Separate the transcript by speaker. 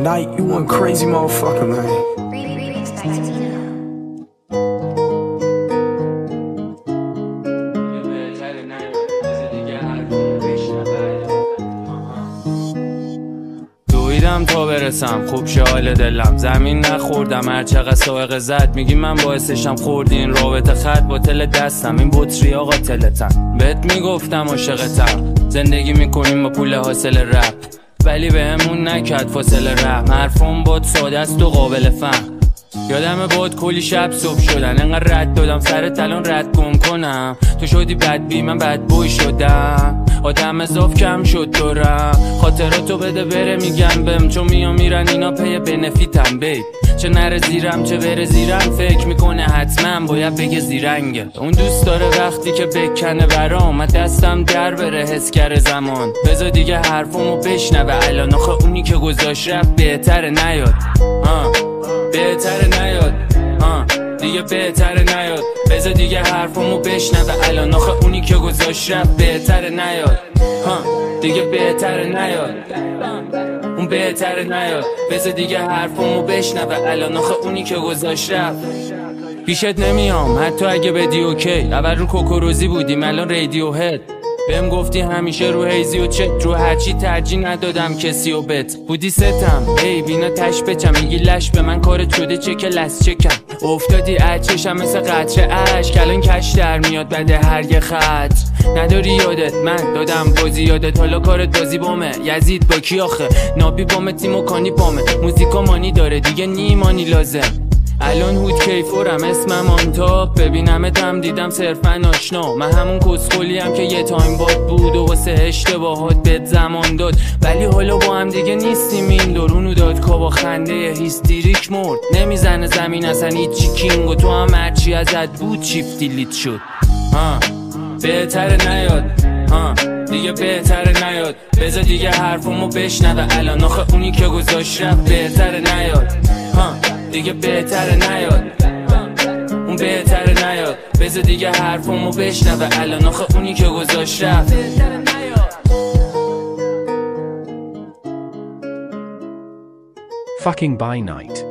Speaker 1: night, you one crazy motherfucker, man.
Speaker 2: دویدم تا برسم خوب شه حال دلم، زمین نخوردم هرچقدر سائق زد. میگی من باعثشم خوردی این رابطه، خط با تل دستم این بطری آقا تلتم. بهت میگفتم عاشقتم، زندگی میکنیم با پول حاصل رپ، ولی بهمون نکرد فاصله رحم. حرفم باد ساده است و قابل فهم. یادمه باد کلی شب صبح شدن، انقدر رد دادم سرت الان رد گم کنم. تو شدی بدبی من بدبوی شدم، آدم اضاف کم شد دورم. خاطراتو بده بره میگم بهم، چون میرن اینا پی بنفیتم بی. چه نره زیرم چه بره زیرم، فکر میکنه حتما باید بگه زیرنگه. اون دوست داره وقتی که بکنه برام، من دستم در بره حس کرده زمان. بذار دیگه حرفمو بشنوه الان، آخه اونی که گذاشت رفت بهتره نیاد. بهتره نیاد دیگه بهتره نیاد. بذار دیگه حرفمو بشنوه الان، آخه اونی که گذاشت رفت بهتره نیاد. دیگه بهتره نیاد، اون بهتره نیاد. بذار دیگه حرفمو بشنوه الان، آخه اونی که گذاشت رفت. پیشت نمیام حتی اگه بدی اوکی. اول رو کوکوروزی بودیم الان رادیو هد. بهم گفتی همیشه رو هیزی و چت، رو هرچی ترجیح ندادم کسی و بت. بودی ستم ای بینا تش بچم، میگی لش به من کارت شده چک لس چکم. افتادی اچشم مثل قطره عشق، الان کش در میاد بده هر یه خط. نداری یادت من دادم بازی یادت، حالا کارت بازی بامه. یزید با کی آخه نابی بامه، تیمو کانی بامه. موزیکا مانی داره دیگه نیمانی لازم. الان هود کیفورم اسمم آنتاپ، ببینمتم دیدم صرفا آشنا. من همون کسخولیم که یه تایم باد بود و واسه اشتباهات بهت زمان داد، ولی حالا با هم دیگه نیستیم. این درونو داد کا با خنده هیستریک مرد. نمیزنه زمین اصلا هیچی کینگ، و تو هم هرچی ازت بود چیف دیلیت شد. بهتره نیاد دیگه بهتره نیاد. بذار دیگه حرفمو بشنوه الان، آخه اونی که گذاشت رفت بهتره نیاد. دیگه بهتره نیاد، اون بهتره نیاد. بذار دیگه حرفمو بشنوه الان، آخه اونی که گذاشت رفت.
Speaker 3: Fucking by night.